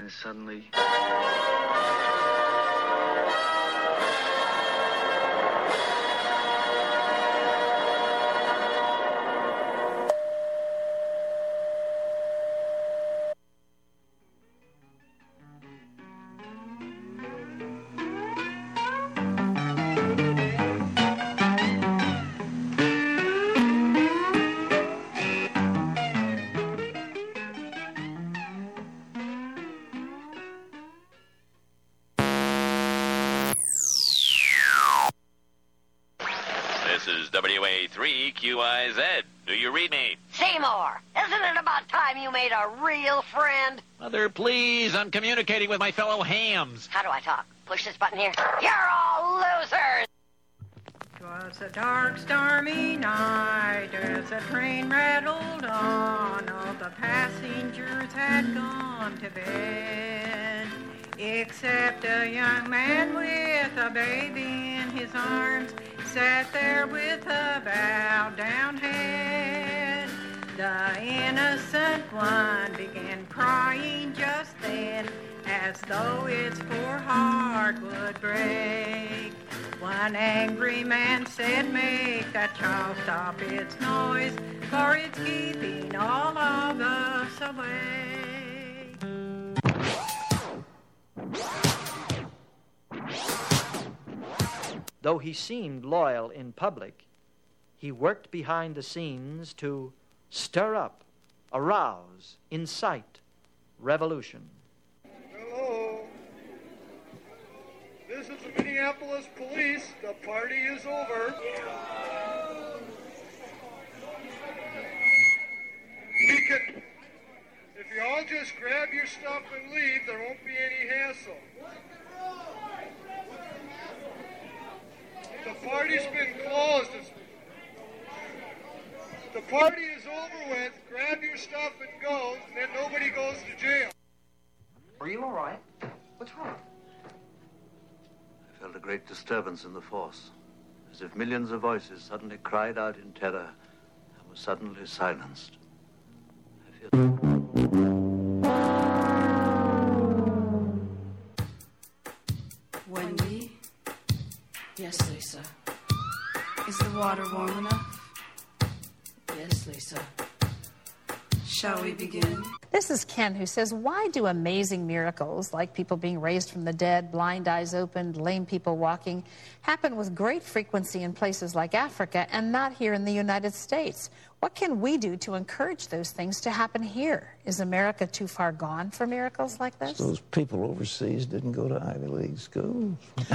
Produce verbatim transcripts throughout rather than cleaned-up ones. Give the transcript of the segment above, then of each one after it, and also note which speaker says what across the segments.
Speaker 1: then suddenly...
Speaker 2: W A three Q I Z. Do you read me?
Speaker 3: Seymour, isn't it about time you made a real friend?
Speaker 4: Mother, please. I'm communicating with my fellow hams.
Speaker 3: How do I talk? Push this button here. You're all losers!
Speaker 5: 'Twas a dark, stormy night as the train rattled on. All the passengers had gone to bed, except a young man with a baby in his arms sat there with a bowed down head. The innocent one began crying just then, as though its poor heart would break. One angry man said, "Make that child stop its noise, for it's keeping all of us away."
Speaker 6: Though he seemed loyal in public, he worked behind the scenes to stir up, arouse, incite revolution.
Speaker 7: Hello. This is the Minneapolis police. The party is over. We can, if you all just grab your stuff and leave, there won't be any hassle. The party's been closed. It's, the party is over with. Grab your stuff and go, and then nobody goes to jail.
Speaker 8: Are you all right? What's wrong?
Speaker 9: I felt a great disturbance in the force, as if millions of voices suddenly cried out in terror and were suddenly silenced. I feel...
Speaker 10: Wendy? Yes, Lisa. Is the water warm enough? Yes, Lisa. Shall we begin?
Speaker 11: This is Ken, who says, why do amazing miracles, like people being raised from the dead, blind eyes opened, lame people walking, happen with great frequency in places like Africa and not here in the United States? What can we do to encourage those things to happen here? Is America too far gone for miracles like this?
Speaker 12: Those people overseas didn't go to Ivy League schools.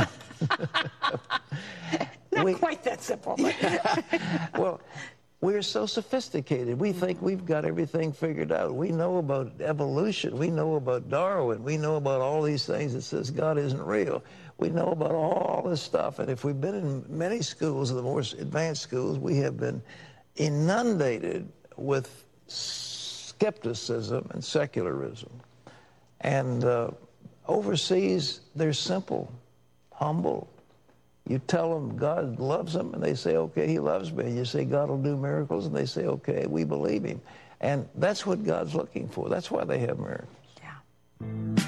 Speaker 11: Not
Speaker 12: we,
Speaker 11: quite that simple.
Speaker 12: Well, we're so sophisticated. We think we've got everything figured out. We know about evolution. We know about Darwin. We know about all these things that says God isn't real. We know about all this stuff. And if we've been in many schools, the more advanced schools, we have been inundated with skepticism and secularism. And uh, overseas, they're simple, humble. You tell them God loves them, and they say, okay, he loves me. And you say, God will do miracles, and they say, okay, we believe him. And that's what God's looking for. That's why they have miracles.
Speaker 11: Yeah.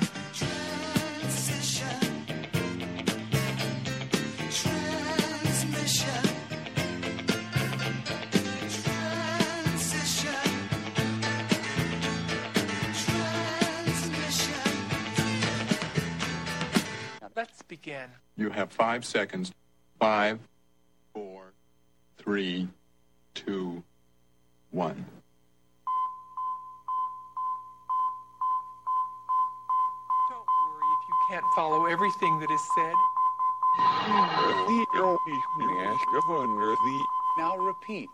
Speaker 13: Let's begin.
Speaker 14: You have five seconds. Five, four, three, two, one.
Speaker 13: Don't worry if you can't follow everything that is said.
Speaker 14: Now repeat.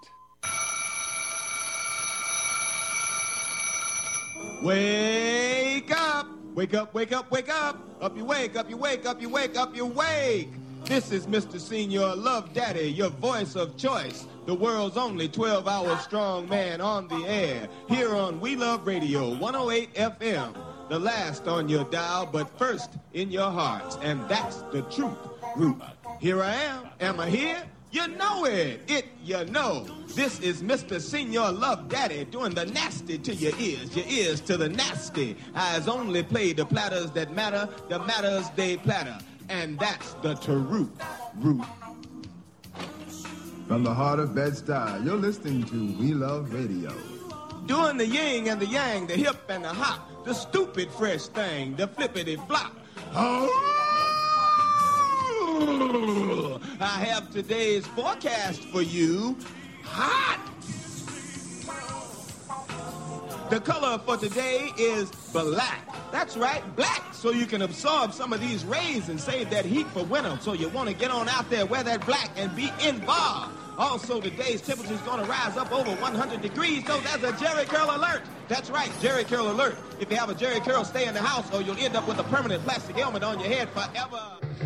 Speaker 15: Wake up! Wake up, wake up, wake up! Up you wake, up you wake, up you wake, up you wake! This is Mister Senior Love Daddy, your voice of choice. The world's only twelve-hour strong man on the air. Here on We Love Radio, one oh eight F M. The last on your dial, but first in your hearts. And that's the truth group. Here I am. Am I here? You know it. It, you know. This is Mister Senior Love Daddy doing the nasty to your ears, your ears to the nasty. Eyes only play the platters that matter, the matters they platter. And that's the truth. Root.
Speaker 1: From the heart of Bed-Stuy, you're listening to We Love Radio.
Speaker 15: Doing the yin and the yang, the hip and the hop, the stupid fresh thing, the flippity flop. Oh! I have today's forecast for you. Hot! The color for today is black. That's right, black, so you can absorb some of these rays and save that heat for winter. So you want to get on out there, wear that black, and be involved. Also, today's temperature is going to rise up over one hundred degrees, so there's a Jerry Curl alert. That's right, Jerry Curl alert. If you have a Jerry Curl, stay in the house, or you'll end up with a permanent plastic helmet on your head forever.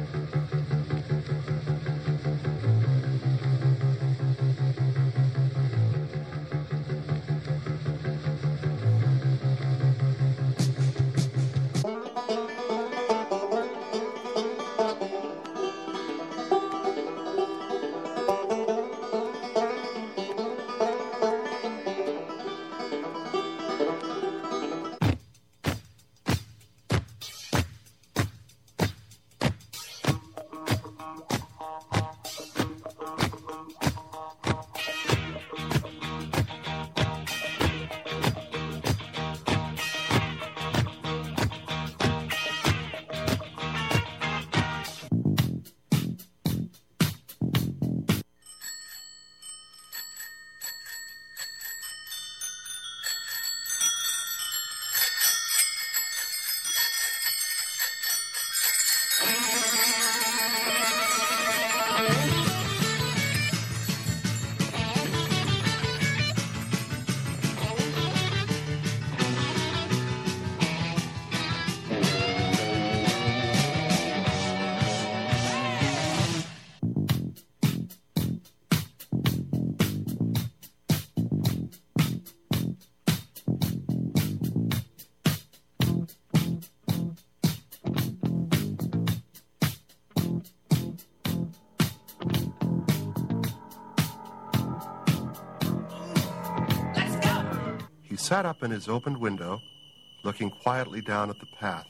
Speaker 16: Sat up in his opened window, looking quietly down at the path.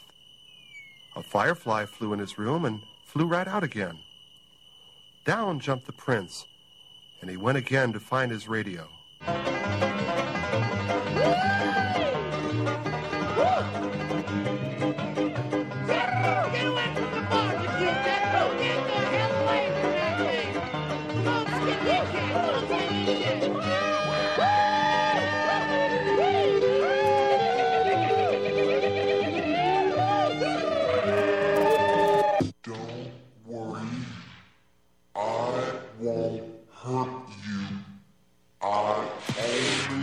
Speaker 16: A firefly flew in his room and flew right out again. Down jumped the prince, and he went again to find his radio.
Speaker 17: Won't hurt you. I only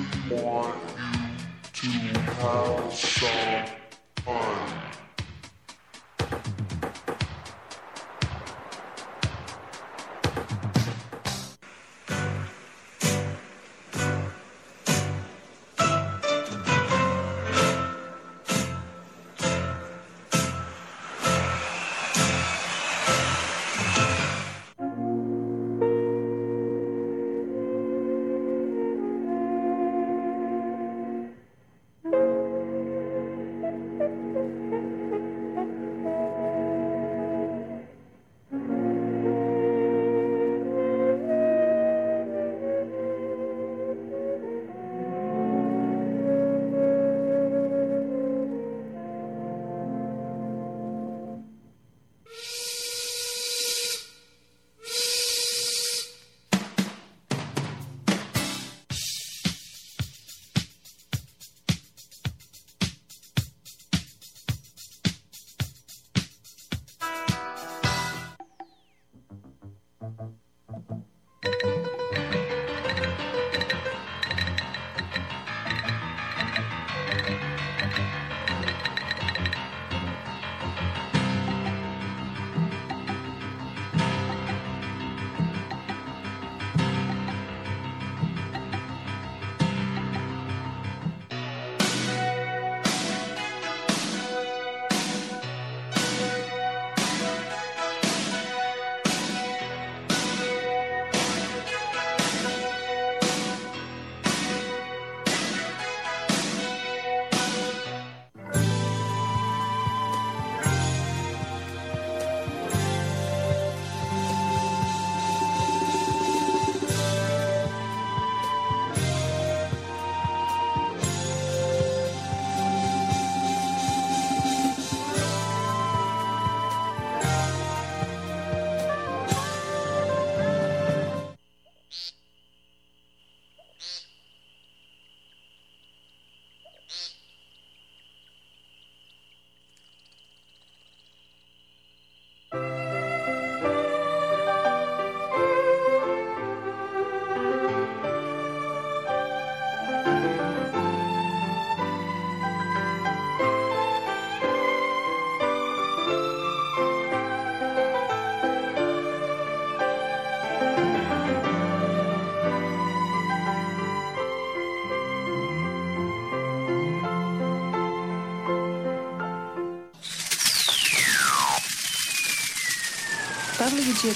Speaker 10: W G.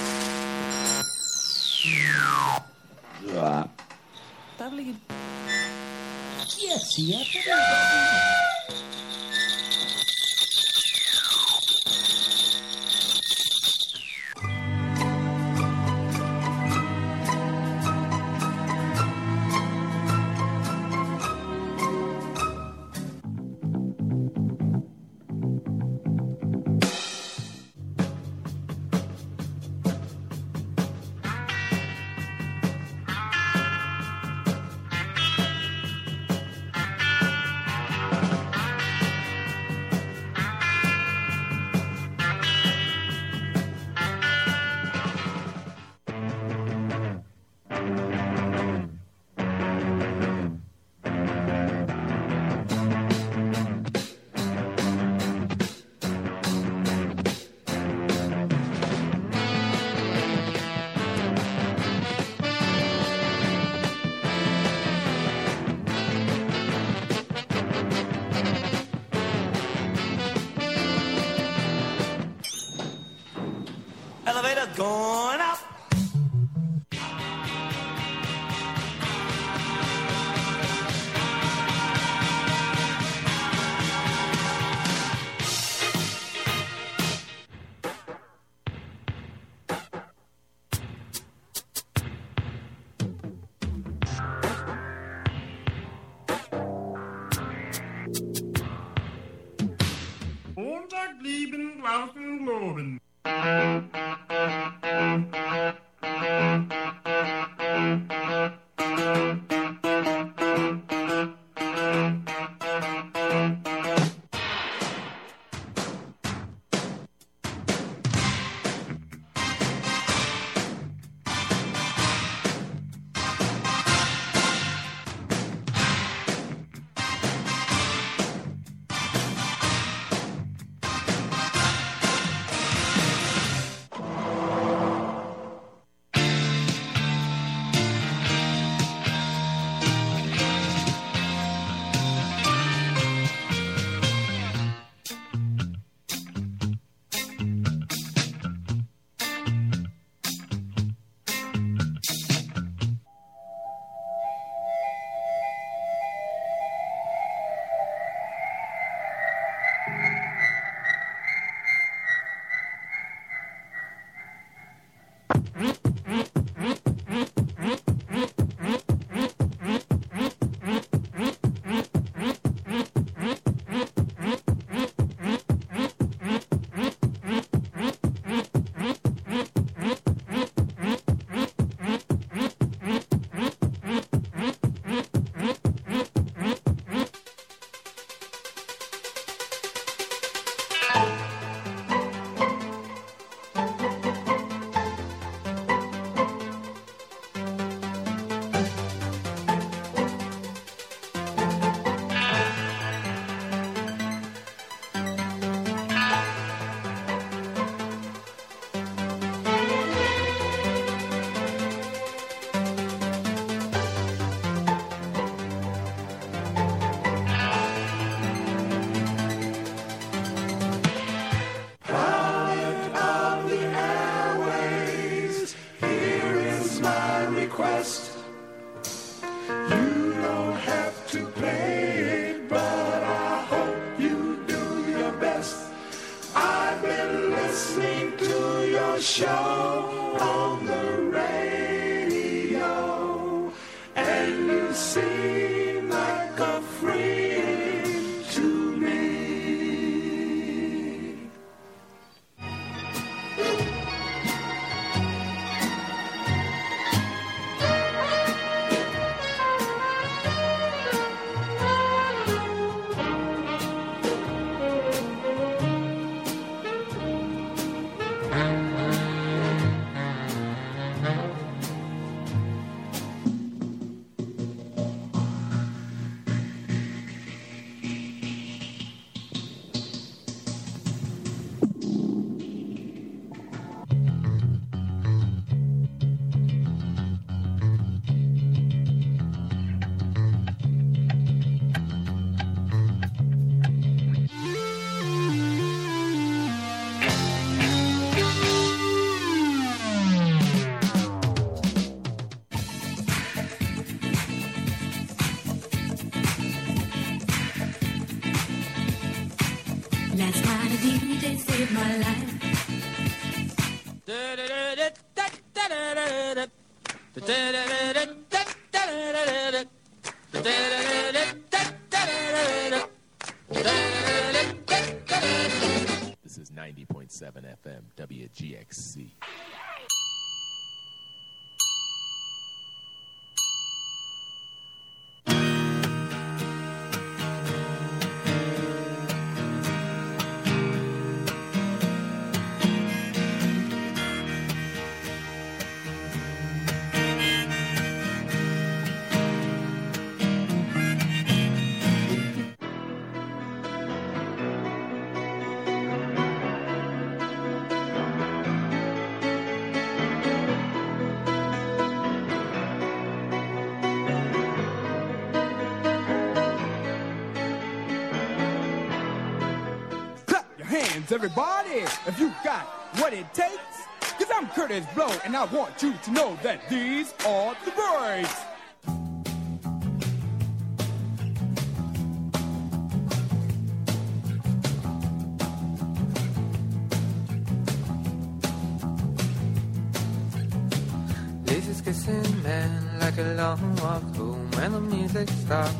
Speaker 10: W.
Speaker 17: Yes, yeah.
Speaker 18: Elevator going up.
Speaker 7: Montag lieben draußen loben.
Speaker 10: Last night a D J saved my life.
Speaker 17: This is ninety point seven F M W G X C.
Speaker 19: Everybody, if you got what it takes, cause I'm Curtis Blow, and I want you to know that these are the breaks.
Speaker 20: Laces kissing man like a long walk home when the music stops.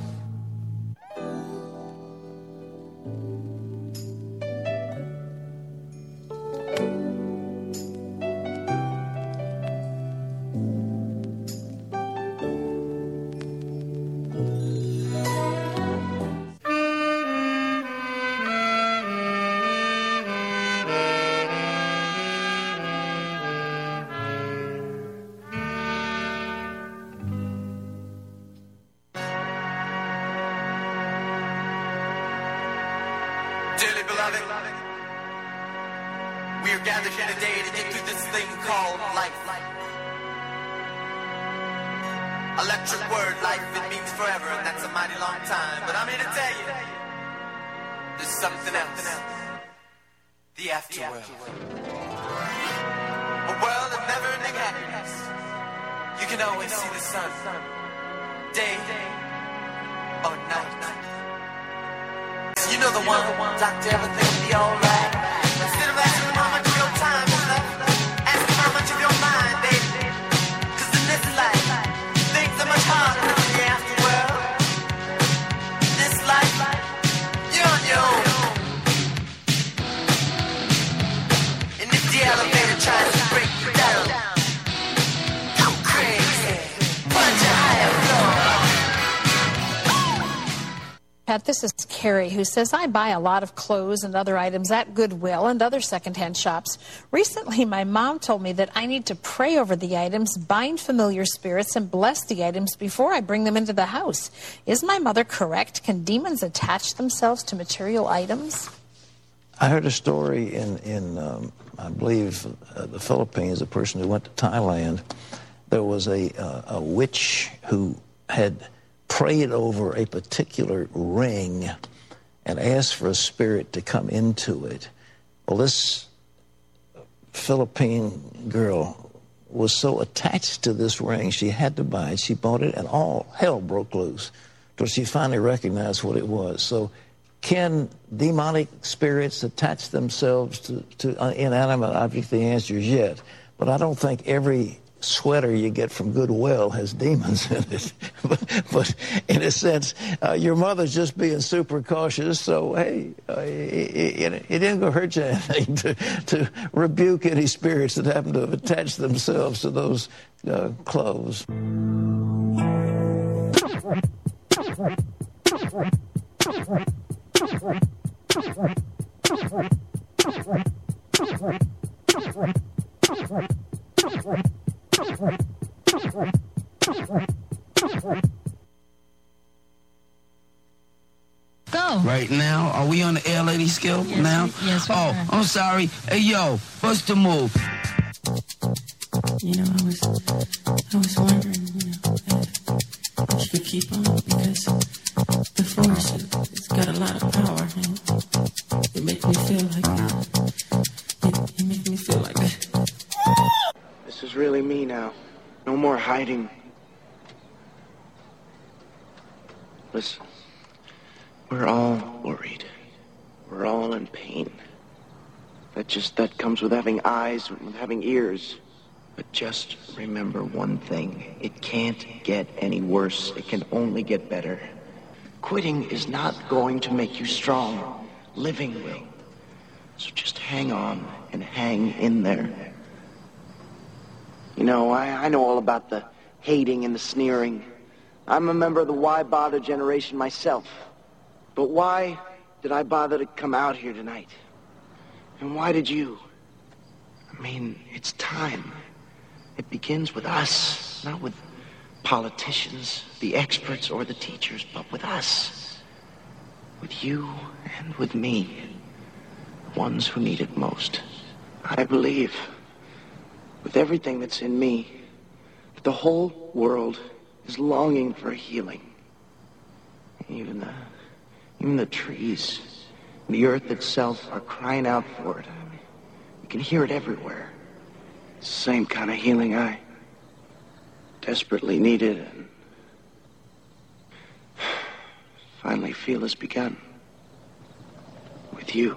Speaker 11: This is Carrie, who says, I buy a lot of clothes and other items at Goodwill and other secondhand shops. Recently, my mom told me that I need to pray over the items, bind familiar spirits, and bless the items before I bring them into the house. Is my mother correct? Can demons attach themselves to material items?
Speaker 12: I heard a story in, in um, I believe, uh, the Philippines, a person who went to Thailand. There was a, uh, a witch who had prayed over a particular ring and asked for a spirit to come into it. Well, this Philippine girl was so attached to this ring, she had to buy it. She bought it, and all hell broke loose until she finally recognized what it was. So can demonic spirits attach themselves to, to inanimate objects? The answer is yes. But I don't think every sweater you get from Goodwill has demons in it. but, but in a sense, uh, your mother's just being super cautious, so hey, uh, it, it, it isn't going to hurt you anything to, to rebuke any spirits that happen to have attached themselves to those uh, clothes.
Speaker 21: Go. Right now, are we on the air, lady skill yes, now?
Speaker 10: We, yes, we
Speaker 21: Oh,
Speaker 10: are.
Speaker 21: I'm sorry. Hey, yo, what's the move?
Speaker 10: You know, I was, I was wondering, you know, if you could keep on, because the force, it, it's got a lot of power, and it makes me feel like, it, it makes me feel like that.
Speaker 22: This is really me now. No more hiding. Listen, we're all worried. We're all and pain. That just, that comes with having eyes, with having ears. But just remember one thing. It can't get any worse. It can only get better. Quitting is not going to make you strong. Living will. So just hang on and hang in there. You know, I, I know all about the hating and the sneering. I'm a member of the why bother generation myself. But why did I bother to come out here tonight? And why did you? I mean, it's time. It begins with us, not with politicians, the experts, or the teachers, but with us. With you and with me. Ones who need it most. I believe, with everything that's in me, that the whole world is longing for healing. Even the, even the trees, the earth itself are crying out for it. You can hear it everywhere. Same kind of healing I desperately needed and finally feel has begun. With you.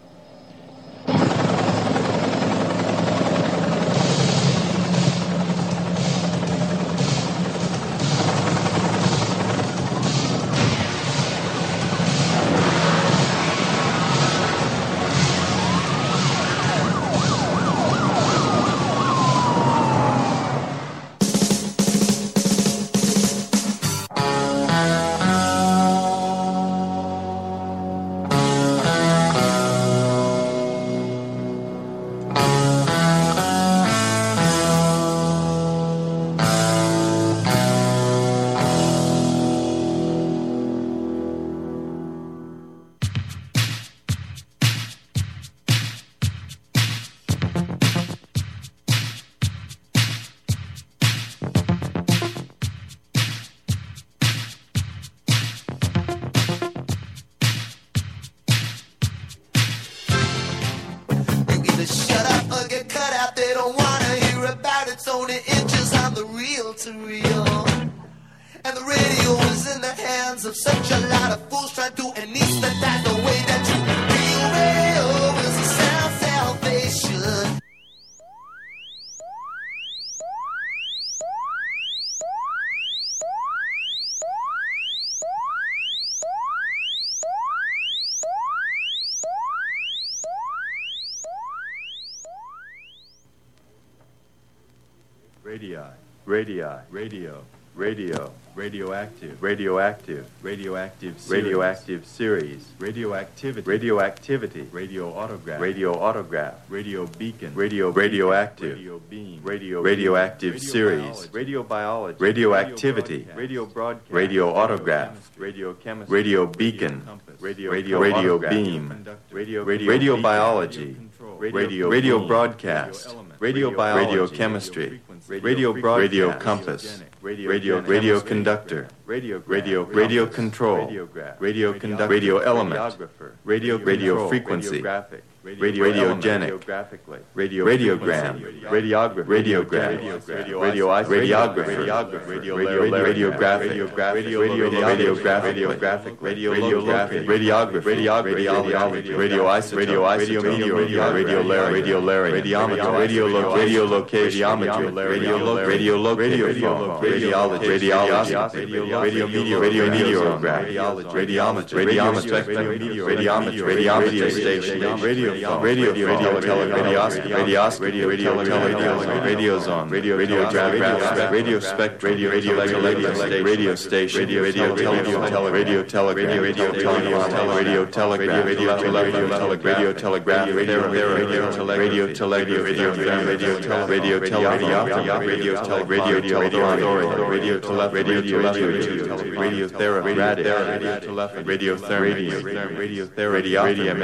Speaker 2: Radii, radii, radio, radio, radioactive, radioactive, radioactive, series, radioactive series, radioactivity, radioactivity, radio autograph, radio autograph, radio beacon, radio radioactive, radio beam, radio radioactive series, radio biology, radioactivity, radio broadcast, radio autograph, radio chemistry, radio beacon, radio radio radio beam, radio radio biology, radio radio broadcast, radio biology, radio chemistry, radio broadcast, radio compass, radio radio conductor, radio radio radio control, radio conductor, radio element, radio radio frequency, radio radiogenic, radio radiogram, radiography, radiogram, radio radiography, radio radiographic, radio radiographic, radio radiographic, radiography, radiology, radio isotope, radio radio media, radio radio radiometer, radio radio location, radio radio radio radiology, radiology, radio media, radio meteorograph, radiometry, radiometry, radiometry, radiometry station, radio phone, radio radio telegraph, radioscopy, radio radio radiozone, radio radiograph, radio spectrum, radio radio radio station, radio radio telephone, radio telegraph, radio telephone, radio telegraph, radio telegraph, radio telegraph, radio telegraph, radio telegraph, radio telegraph, radio telegraph, radio telegraph, radio telegraph, radio telephony, radio telephony, radio therapy, radio telephony, radio therapy, radio therapy, radio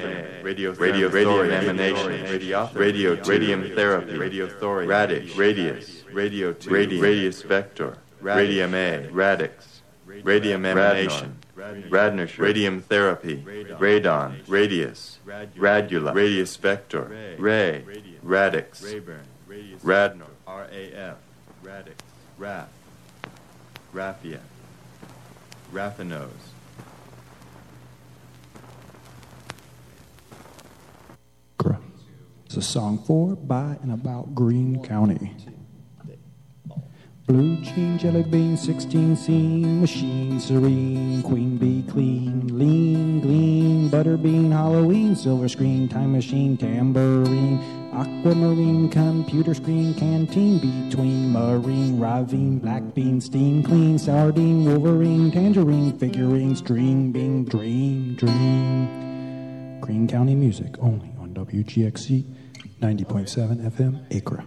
Speaker 2: radio radio radio emanation, radio radium therapy, radio thorium, radic, radius, radio radius vector, radium A, radix, radium emanation, Radnor, radium therapy, radon, radius, radula, radius vector, ray, radix, Radnor, R A F, radix, raf, raphia, raffinose,
Speaker 3: It's a song for, by, and about Greene County. Blue jean, jelly bean, sixteen scene, machine serene, queen bee clean, lean, gleam, butter bean, Halloween, silver screen, time machine, tambourine, aquamarine, computer screen, canteen, between, marine, ravine, black bean, steam, clean, sardine, wolverine, tangerine, figurine, string, bing, dream, dream. Greene County music only on W G X C ninety point seven F M, Acra.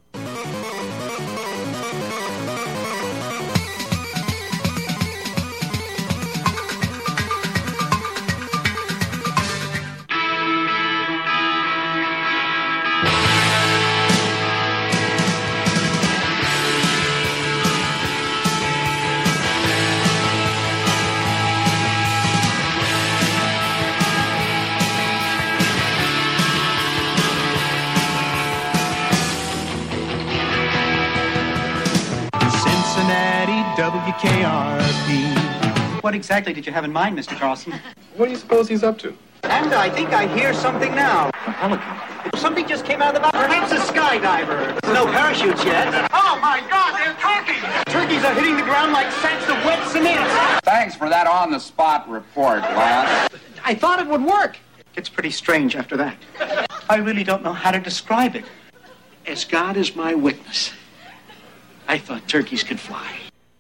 Speaker 4: W K R P. What exactly did you have in mind, Mister Carlson?
Speaker 14: What do you suppose he's up to?
Speaker 4: And I think I hear something now. A helicopter. Something just came out of the box. Perhaps a skydiver. No parachutes yet. Oh, my God, they're turkeys! Turkeys are hitting the ground like sacks of wet cement.
Speaker 23: Thanks for that on-the-spot report, lad.
Speaker 4: I thought it would work. It's pretty strange after that. I really don't know how to describe it. As God is my witness, I thought turkeys could fly.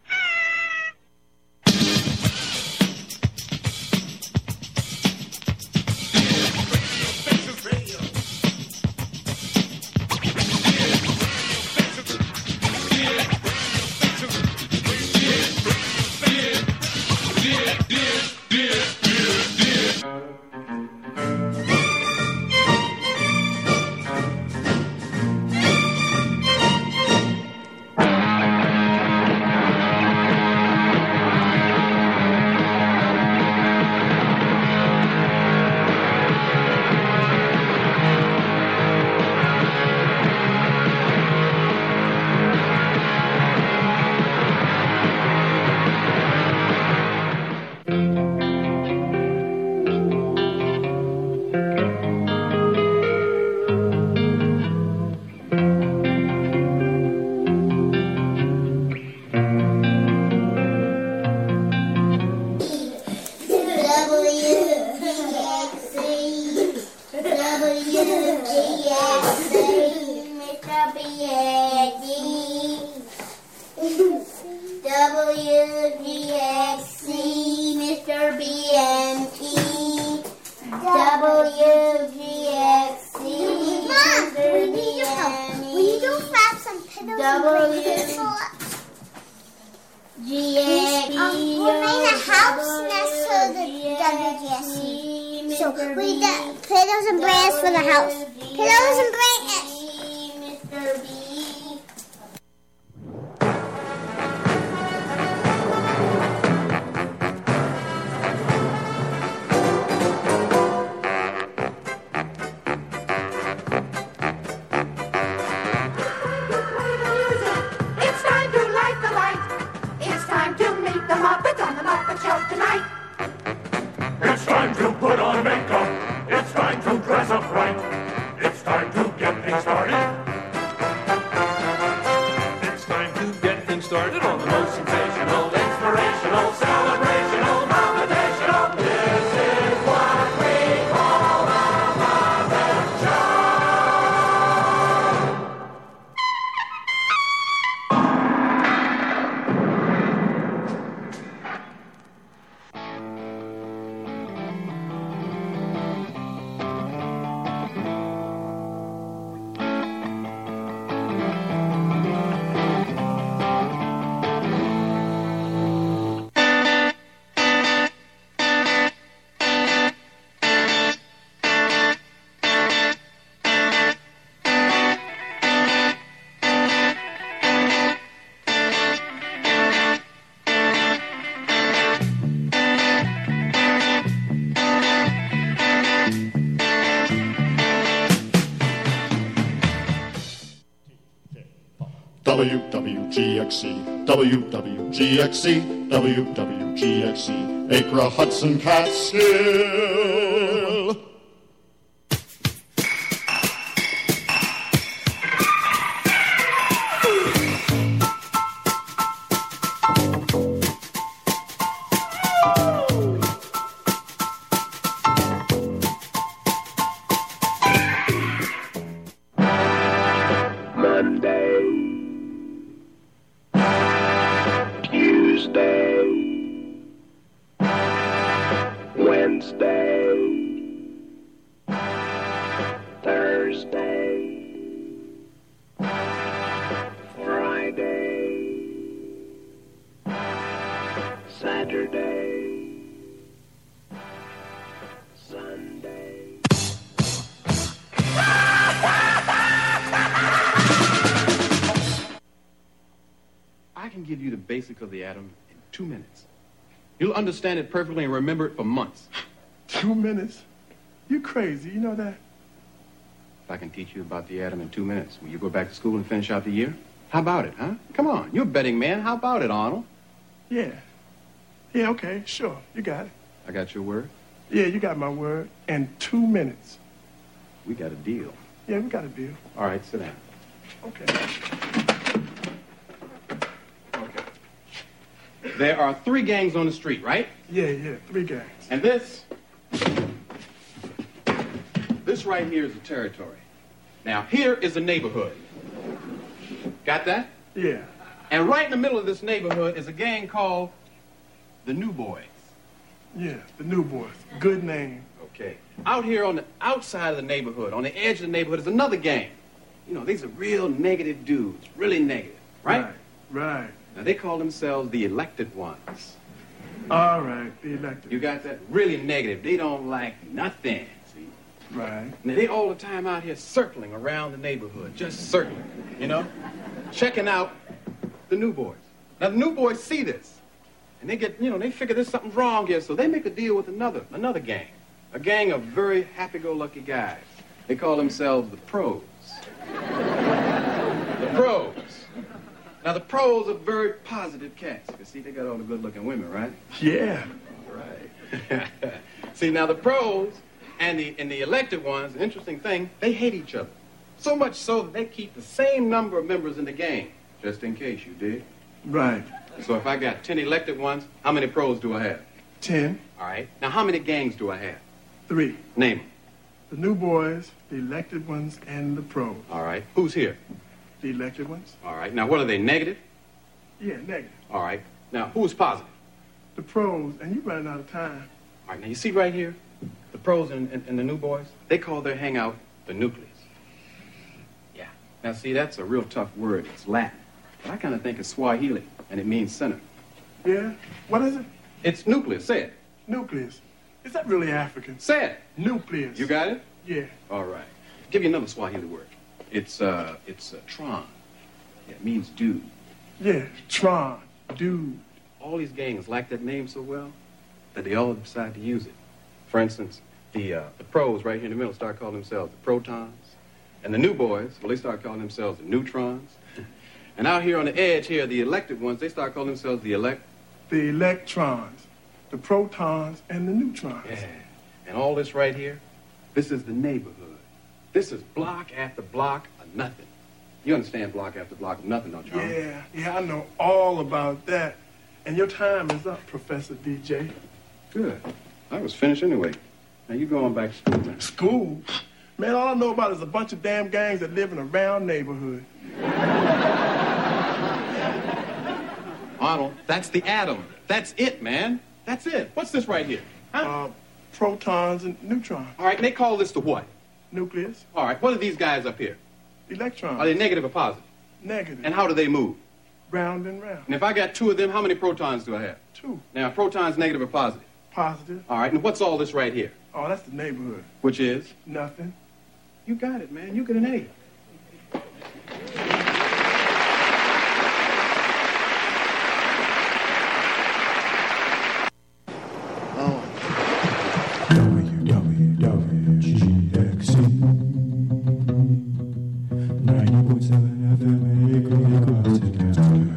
Speaker 24: W W G X C, W W G X C, W W G X C, Acra, Hudson, Catskill.
Speaker 5: Thursday, Friday, Saturday, Sunday.
Speaker 6: I can give you the basic of the atom in two minutes. You'll understand it perfectly and remember it for months.
Speaker 8: Two minutes? You crazy, you know that?
Speaker 6: If I can teach you about the atom in two minutes, will you go back to school and finish out the year? How about it, huh? Come on, you're a betting man. How about it, Arnold?
Speaker 8: Yeah. Yeah, okay, sure. You got it.
Speaker 6: I got your word?
Speaker 8: Yeah, you got my word. In two minutes.
Speaker 6: We got a deal.
Speaker 8: Yeah, we got a deal.
Speaker 6: All right, sit down.
Speaker 8: Okay.
Speaker 6: Okay. There are three gangs on the street, right?
Speaker 8: Yeah, yeah, three gangs.
Speaker 6: And this... This right here is the territory. Now, here is the neighborhood. Got that?
Speaker 8: Yeah.
Speaker 6: And right in the middle of this neighborhood is a gang called the New Boys.
Speaker 8: Yeah, the New Boys. Good name.
Speaker 6: Okay. Out here on the outside of the neighborhood, on the edge of the neighborhood, is another gang. You know, these are real negative dudes. Really negative. Right?
Speaker 8: Right. Right.
Speaker 6: Now, they call themselves the elected ones.
Speaker 8: All right, the elected.
Speaker 6: You got that? Really negative. They don't like nothing. See?
Speaker 8: Right.
Speaker 6: Now, they all the time out here circling around the neighborhood. Just circling. You know? Checking out the New Boys. Now, the New Boys see this. And they get, you know, they figure there's something wrong here, so they make a deal with another, another gang. A gang of very happy-go-lucky guys. They call themselves the Pros. The Pros. Now, the Pros are very positive cats. You see, they got all the good-looking women, right?
Speaker 8: Yeah.
Speaker 6: Right. See, now, the Pros and the, and the elected ones, the interesting thing, they hate each other. So much so that they keep the same number of members in the gang, just in case you did.
Speaker 8: Right.
Speaker 6: So if I got ten elected ones, how many Pros do I have?
Speaker 8: Ten.
Speaker 6: All right. Now, how many gangs do I have?
Speaker 8: Three.
Speaker 6: Name them.
Speaker 8: The New Boys, the elected ones, and the Pros.
Speaker 6: All right. Who's here?
Speaker 8: The elected ones.
Speaker 6: All right. Now, what are they, negative?
Speaker 8: Yeah, negative.
Speaker 6: All right. Now, who's positive?
Speaker 8: The Pros, and you're running out of time.
Speaker 6: All right. Now, you see right here, the Pros and, and, and the New Boys, they call their hangout the nucleus. Yeah. Now, see, that's a real tough word. It's Latin. But I kind of think it's Swahili, and it means center.
Speaker 8: Yeah? What is it?
Speaker 6: It's nucleus. Say it.
Speaker 8: Nucleus. Is that really African?
Speaker 6: Say it.
Speaker 8: Nucleus.
Speaker 6: You got it?
Speaker 8: Yeah.
Speaker 6: All right. Give you another Swahili word. It's, uh, it's uh, Tron. Yeah, it means dude.
Speaker 8: Yeah, Tron. Dude.
Speaker 6: All these gangs like that name so well that they all decide to use it. For instance, the, uh, the Pros right here in the middle start calling themselves the Protons. And the New Boys, well, they start calling themselves the Neutrons. And out here on the edge here, the elected ones, they start calling themselves the elect...
Speaker 8: The electrons, the protons, and the neutrons.
Speaker 6: Yeah. And all this right here, this is the neighborhood. This is block after block of nothing. You understand block after block of nothing, don't you?
Speaker 8: Yeah, yeah, I know all about that. And your time is up, Professor D J.
Speaker 6: Good. I was finished anyway. Now you go on back to school, man.
Speaker 8: School? Man, all I know about is a bunch of damn gangs that live in a round neighborhood.
Speaker 6: Arnold, that's the atom. That's it, man. That's it. What's this right here? Huh?
Speaker 8: Uh, protons and neutrons.
Speaker 6: All right, and they call this the what?
Speaker 8: Nucleus.
Speaker 6: All right, what are these guys up here?
Speaker 8: Electrons.
Speaker 6: Are they negative or positive?
Speaker 8: Negative.
Speaker 6: And how do they move?
Speaker 8: Round and round.
Speaker 6: And if I got two of them, how many protons do I have?
Speaker 8: Two.
Speaker 6: Now, protons negative or positive?
Speaker 8: Positive.
Speaker 6: All right, and what's all this right here?
Speaker 8: Oh, that's the neighborhood.
Speaker 6: Which is?
Speaker 8: Nothing.
Speaker 6: You got it, man. You get an A.
Speaker 3: W W G X C ninety point seven F M Acre Hudson.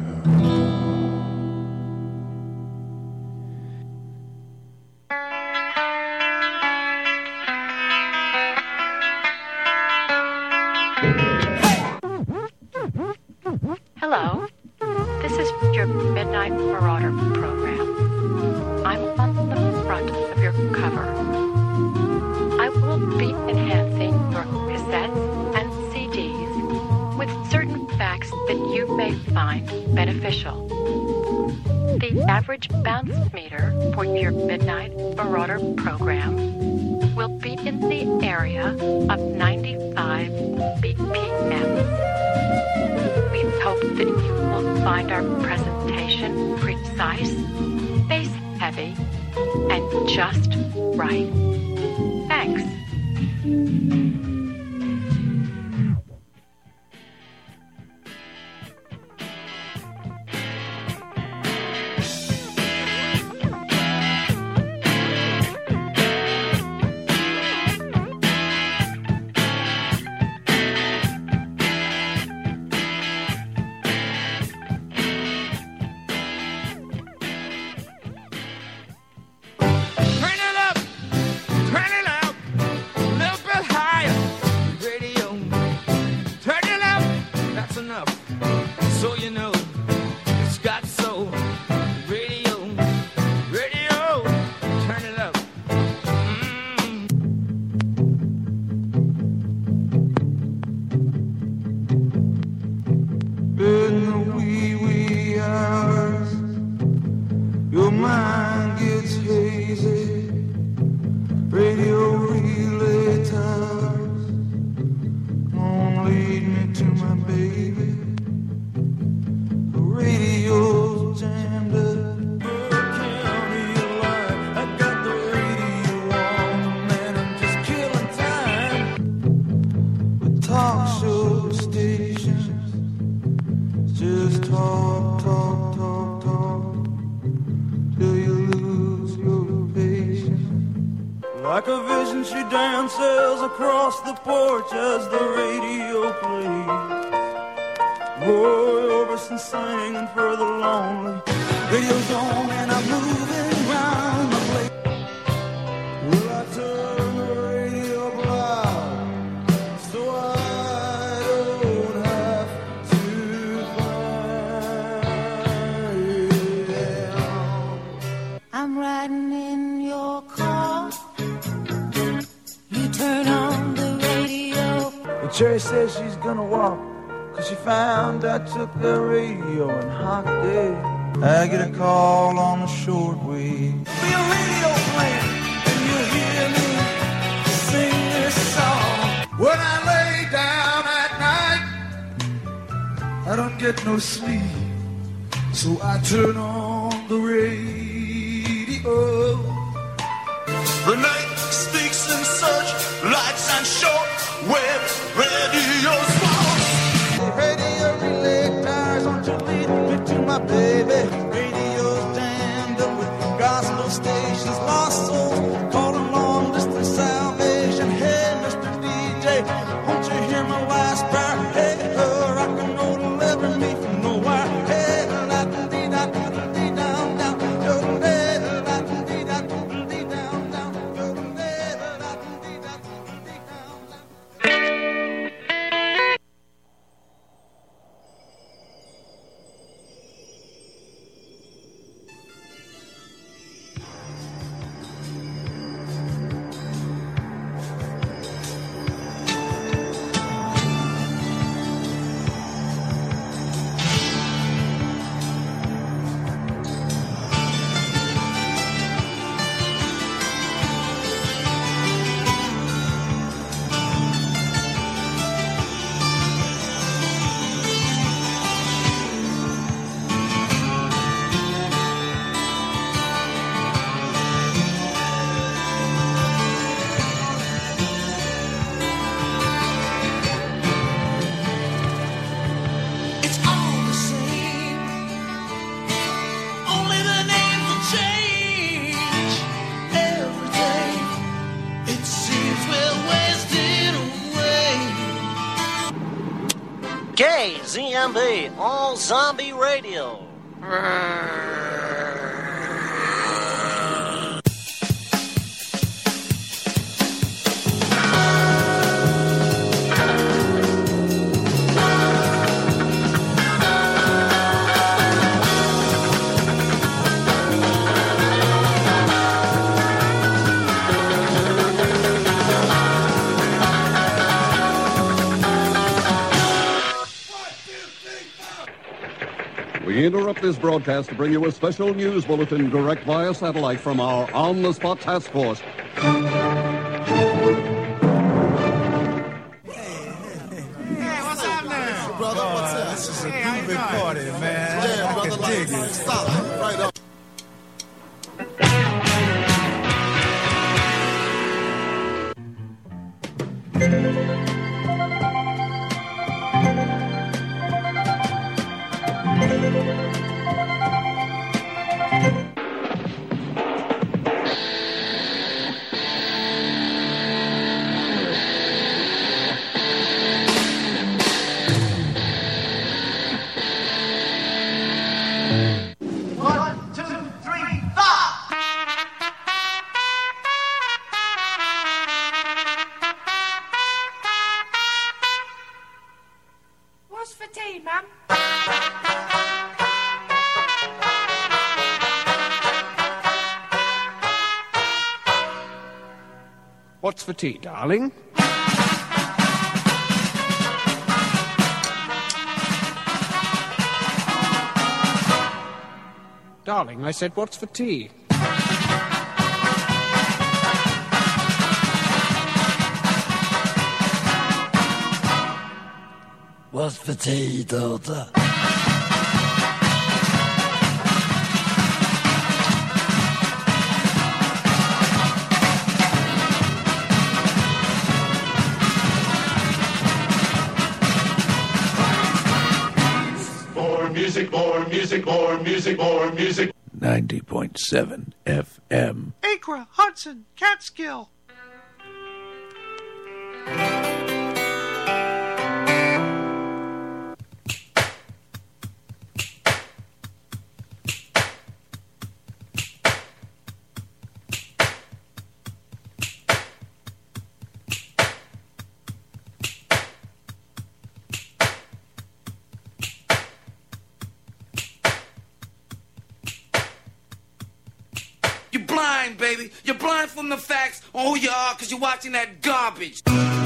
Speaker 9: Hello, this is your Midnight Marauder program. I'm on the front of your cover. I will be enhancing your cassettes and C Ds with certain facts that you may find beneficial. The average bounce meter for your Midnight Marauder program will be in the area of ninety-five our presentation precise, bass heavy, and just right? Thanks.
Speaker 1: Like a vision, she dances across the porch as the radio plays. Roy Orbison singing for the lonely. Radio's on and I'm moving round the place. Will I turn the radio loud so I don't have to find?
Speaker 10: I'm riding in your car. You turn on the radio.
Speaker 1: Well, Cherry says she's gonna walk, cause she found I took the radio and hocked it. I get a call on the shortwave. Be a radio playing, and you'll hear me sing this song. When I lay down at night, I don't get no sleep, so I turn on the radio. The night speaks in such lights and short web radio's false. Radio relay tires, won't you lead me to my baby? Radio's jammed up with gospel stations, lost souls calling long distance salvation. Hey, Mister D J, won't you hear my last prayer? Hey, uh, rock and roll delivering me from nowhere. Hey, la dee da dee dee down down, yo hey, la dee da dee dee down down, yo hey, la dee da dee dee down down. It's all the same. Only the names will change every day. It seems we're wasting away.
Speaker 13: K Z M B, all zombie radio.
Speaker 15: We interrupt this broadcast to bring you a special news bulletin direct via satellite from our on-the-spot task force.
Speaker 1: Hey, what's up now? Brother, what's up?
Speaker 7: This is a groovy party, man.
Speaker 1: Yeah,
Speaker 7: I
Speaker 1: brother,
Speaker 7: can
Speaker 1: like,
Speaker 7: dig it.
Speaker 1: solid, right up.
Speaker 4: One, two, three, four!
Speaker 16: What's for tea, Mum?
Speaker 17: What's for tea, darling? Darling, I said, what's for tea?
Speaker 12: What's for tea, daughter?
Speaker 24: More music, more music, more music, more music.
Speaker 18: ninety point seven F M.
Speaker 25: Acra, Hudson, Catskill.
Speaker 21: You're blind, baby. You're blind from the facts on who you are because you're watching that garbage.